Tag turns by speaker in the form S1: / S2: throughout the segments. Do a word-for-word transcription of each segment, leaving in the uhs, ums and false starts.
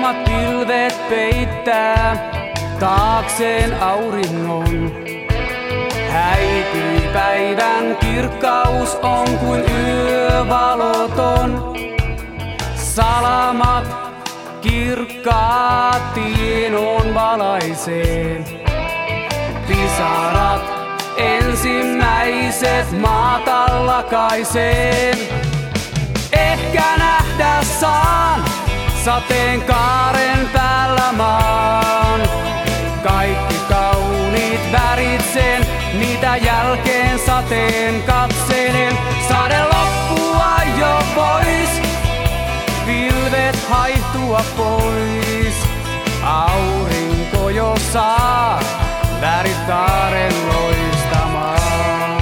S1: Tummat pilvet peittää taakseen auringon. Häipyy päivän kirkkaus on kuin yövaloton. Salamat kirkkaat tienoon valaisee. Pisarat ensimmäiset maata lakaisee. Ehkä nähdä saan sateenkaaren päällä maan. Kaikki kauniit värit sen, niitä jälkeen sateen katselen. Sade loppua jo pois, pilvet haihtua pois. Aurinko jo saa värit kaaren loistamaan.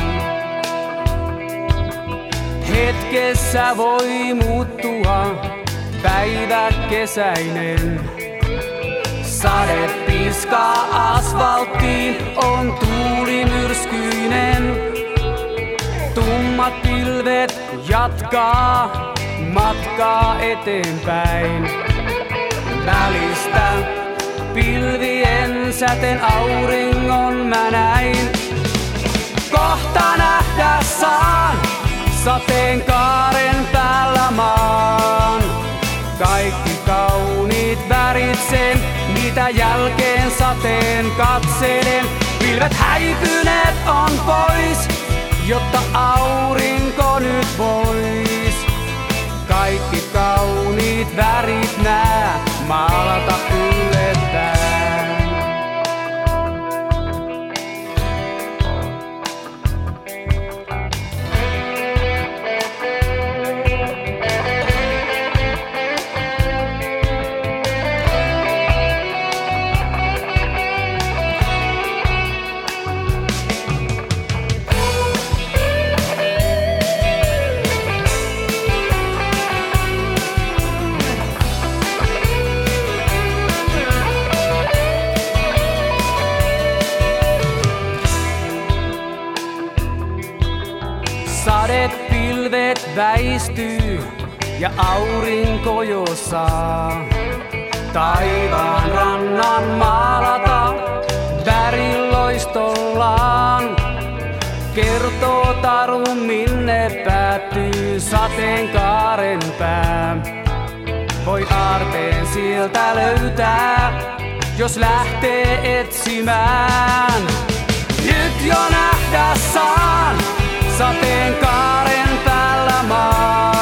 S1: Hetkessä voi muuttua päivä kesäinen. Sade piskaa asfalttiin, on tuuli myrskyinen. Tummat pilvet jatkaa matkaa eteenpäin. Välistä pilvien säteen auringon mä näin. Kohta nähdä saan sateenkaaren päällä maan. Kaikki kauniit värit sen, niitä jälkeen sateen katselen. Pilvet häipyneet on pois, jotta aurinko nyt vois. Kaikki kauniit värit nää maalata yllättäen. Sadepilvet väistyy ja aurinko jo saa taivaan rannan maalata väriloistollaan. Kertoo taru minne päättyy sateenkaaren pää. Voi aarteen sieltä löytää, jos lähtee etsimään. Nyt jo nähdä saan sateenkaaren päällä maan.